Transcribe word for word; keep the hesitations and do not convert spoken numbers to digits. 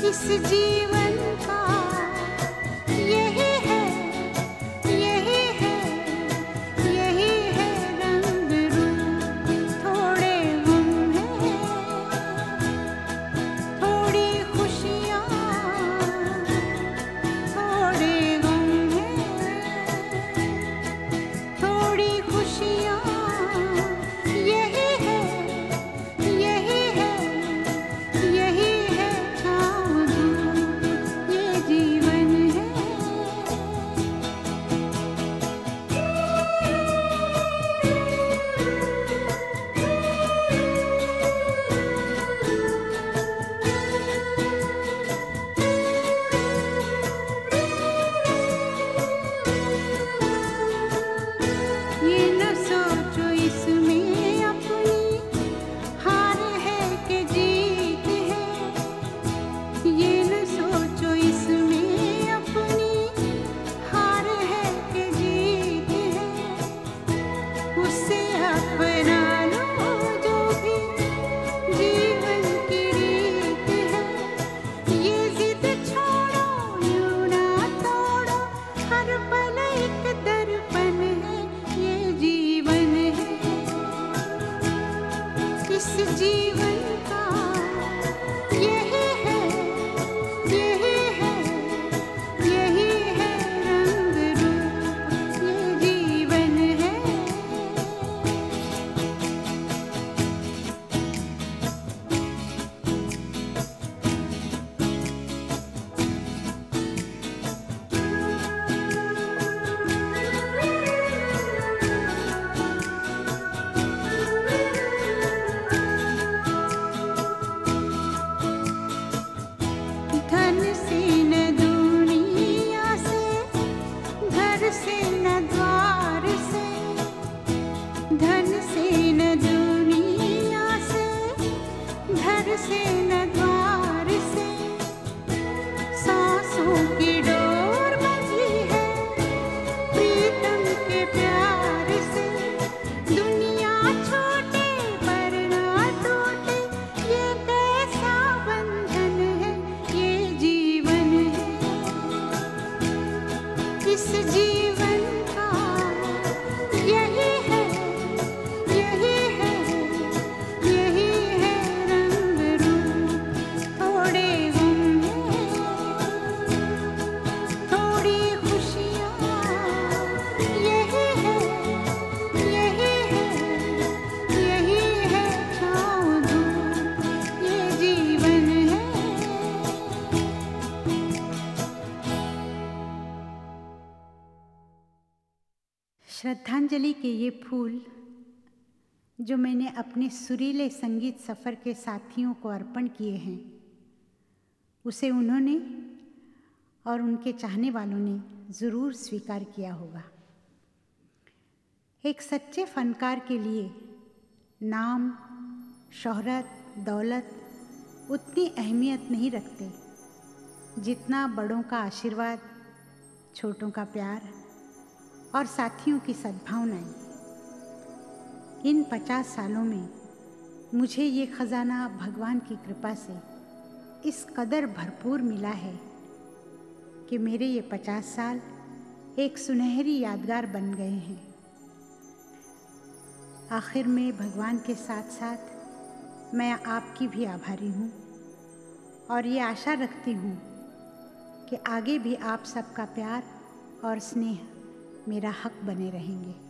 इस जीवन का यही है, यही है, यही है रंग रूप। थोड़े गम हैं, थोड़ी खुशियाँ, थोड़े गम हैं, थोड़ी खुशियाँ। यही है, यही है, यही है छाँव धूप, ये जीवन है। ये न सोचो इसमें अपनी हार है कि जीत है। ये न सोचो इसमें अपनी हार है कि जीत है। उससे अपना लो जो भी जीवन की रीत है। ये जिद छोड़ो, यूं ना तोड़ो, हर पल एक दर्पण है, ये जीवन है। इस जीवन का यही है, यही है, यही है रंग रूप, ये जीवन है। धन से न दुनिया से, घर से न द्वार से। धन से न दुनिया से, घर से न द्वार से। सांसों की डोर बंधी है प्रीतम के प्यार से। दुनिया छोटे पर ना टूटे, ये कैसा बंधन है, ये जीवन है। इस जीवन का यही है, यही है, यही है रंग रूप। थोड़े गम हैं, थोड़ी खुशियाँ। यही है, यही है, यही है छाँव धूप, ये जीवन है। श्रद्धांजलि के ये फूल जो मैंने अपने सुरीले संगीत सफ़र के साथियों को अर्पण किए हैं, उसे उन्होंने और उनके चाहने वालों ने ज़रूर स्वीकार किया होगा। एक सच्चे फनकार के लिए नाम, शोहरत, दौलत उतनी अहमियत नहीं रखते जितना बड़ों का आशीर्वाद, छोटों का प्यार और साथियों की सद्भावनाएं। इन पचास सालों में मुझे ये खजाना भगवान की कृपा से इस कदर भरपूर मिला है कि मेरे ये पचास साल एक सुनहरी यादगार बन गए हैं। आखिर में भगवान के साथ साथ मैं आपकी भी आभारी हूँ और ये आशा रखती हूँ कि आगे भी आप सबका प्यार और स्नेह मेरा हक बने रहेंगे।